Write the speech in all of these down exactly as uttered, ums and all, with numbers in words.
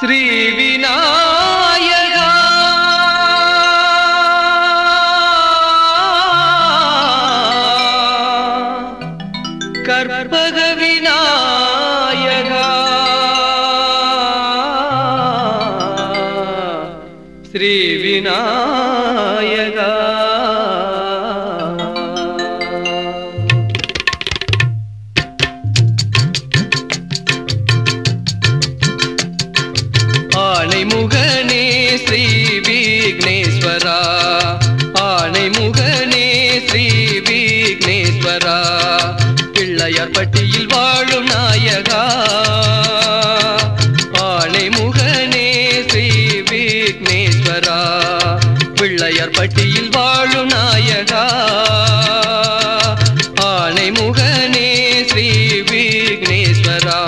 ஸ்ரீ விநாயகா கற்பக விநாயகா ஸ்ரீ விநாயகா ஆனைமுகனே ஸ்ரீ விக்னேஸ்வரா ஆனைமுகனே ஸ்ரீ விக்னேஸ்வரா பிள்ளையார்பட்டியில் வாழும் நாயகா ஆனைமுகனே ஸ்ரீ விக்னேஸ்வரா பிள்ளையார்பட்டியில் வாழும் நாயகா ஆனைமுகனே ஸ்ரீ விக்னேஸ்வரா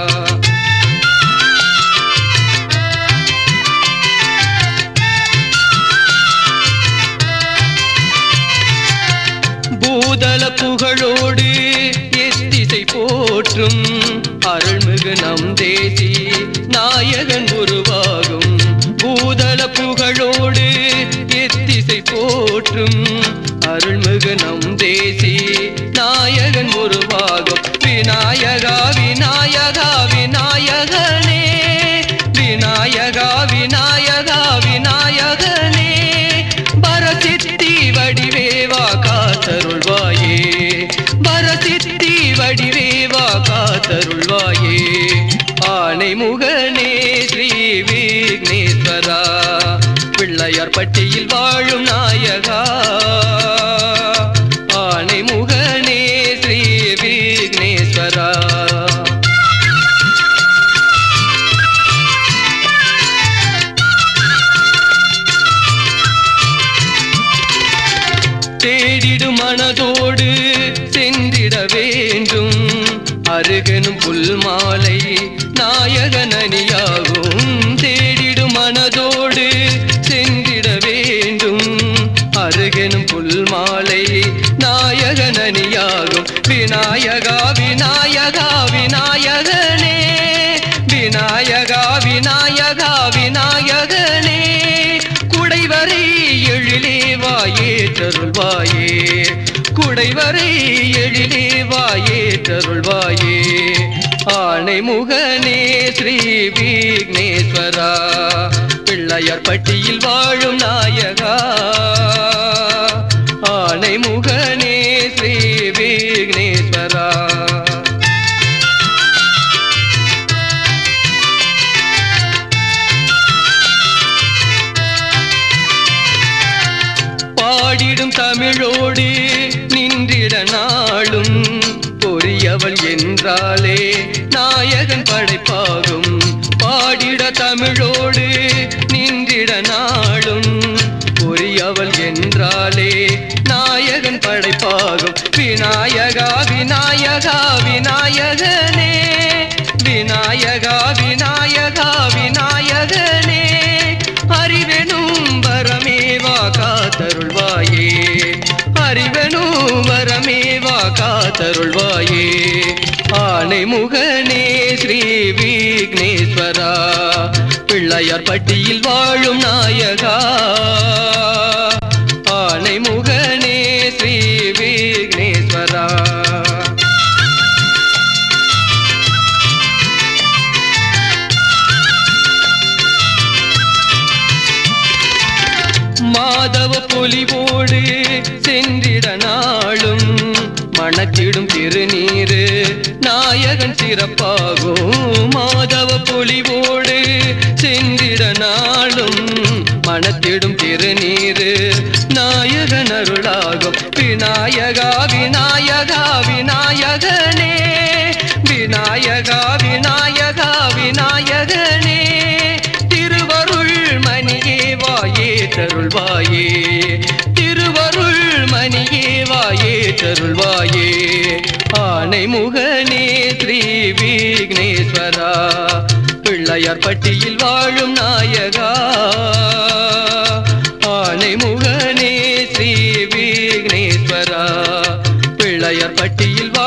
பூதல புகழோடு எத்திசை போற்றும் அருள்மிகு நம் தேசி நாயகன் உருவாகும் பூதல புகழோடு எத்திசை போற்றும் அருள்மிகு நம் தேசி நாயகன் உருவாகும் விநாயகா விநாயகா விநாயகனே விநாயகா விநாயகா விநாயகனே பரசித்தி வடிவேவா காத்தருள்வாயே பரசித்தி வடிவேவா காத்தருள்வாயே ஆனைமுகனே ஸ்ரீ விக்னேஸ்வரா பிள்ளையார்பட்டியில் வாழும் நாயகா ஆனைமுகனே ஸ்ரீ விக்னேஸ்வரா தேடிடும் மனதோடு சென்றிட வேண்டும் அருகனும் புல் மாலை நாயகன் அணியாகும் தேடிடும் மனதோடு சென்றிட வேண்டும் அருகனும் புல் மாலை நாயகன் அணியாகும் விநாயகா விநாயகா விநாயகனே விநாயகா விநாயகா விநாயகனே குடைவரை எழிலே வாயே தருள்வாயே குடைவரை எழிலே வாயே தருள்வாயே ஆனைமுகனே ஸ்ரீ விக்னேஸ்வரா பிள்ளையார்பட்டியில் வாழும் நாயகா ஆனைமுகனே ஸ்ரீ விக்னேஸ்வரா பாடிடும் தமிழோடு நின்றிட நாளும் பொறியவள் என்றாலே நாயகன் படைப்பாகும் பாடிட தமிழோடு நின்றிட நாளும் பொறியவள் என்றாலே நாயகன் படைப்பாகும் விநாயகா விநாயகா விநாயகனே விநாயகா விநாயகா விநாயகனே அறிவெனும் வரமேவா காத்தருள்வாயே அறிவெனும் வரமேவா காத்தருள்வாயே ஆனைமுகனே ஸ்ரீ விக்னேஸ்வரா பிள்ளையார்பட்டியில் வாழும் நாயகா ஆனைமுகனே ஸ்ரீ விக்னேஸ்வரா மாதவ பொலிவோடு சென்றிட நாளும் மணத்திடும் திருநீரு நாயகன் சிறப்பாகும் மாதவ பொலிவோடு சென்றிட நாளும் மணத்திடும் திருநீரு நாயகன் அருளாகும் விநாயகா விநாயகா விநாயகனே விநாயகா விநாயகா விநாயகனே திருவருள் மணியே வாயே தருள்வாயே திருவருள் மணியே வாயே தருள்வாயே ஆனைமுகனே ஸ்ரீ விக்னேஸ்வரா பிள்ளையார்பட்டியில் வாழும் நாயகா ஆனைமுகனே ஸ்ரீ விக்னேஸ்வரா பிள்ளையார்பட்டியில்